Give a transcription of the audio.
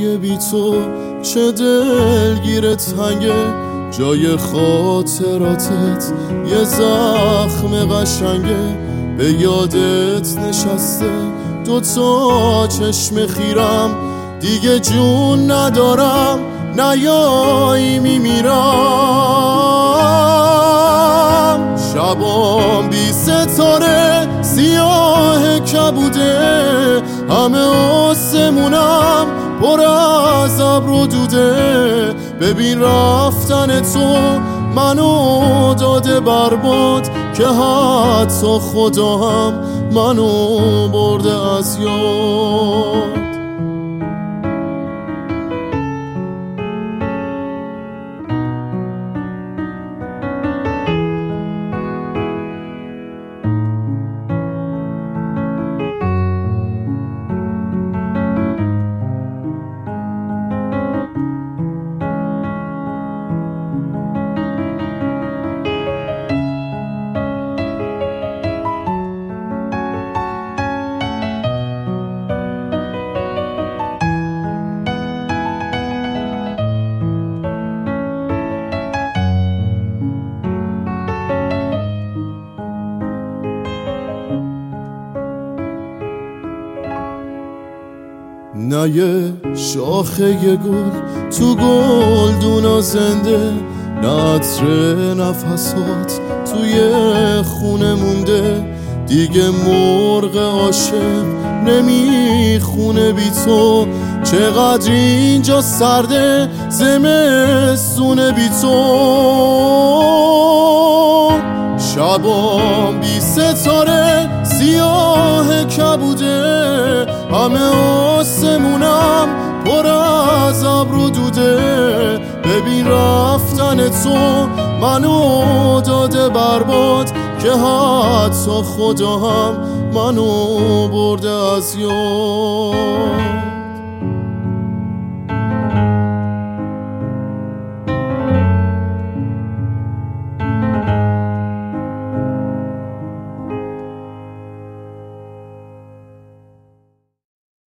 روزای بی تو چه دلگیر تنگه، جای خاطراتت یه زخم قشنگه، به یادت نشسته دوتا چشم خیرم، دیگه جون ندارم نیایی میمیرم. شبام بی ستاره سیاه کبوده، همه آسمونم پر از ابر و دوده، ببین رفتن تو منو داده برباد، که حتی خدا هم منو برده از یاد. نه یه شاخه گل تو گلدونا زنده، نه عطر نفسات توی خونه مونده، دیگه مرغ عاشق نمیخونه بی تو، چقدر اینجا سرده زمستونه بی تو. شبام بی ستاره سیاه کبوده، همه آسمونم پر از ابر و دوده، ببین رفتن تو منو داده برباد، که حتی خدا هم منو برده از یاد.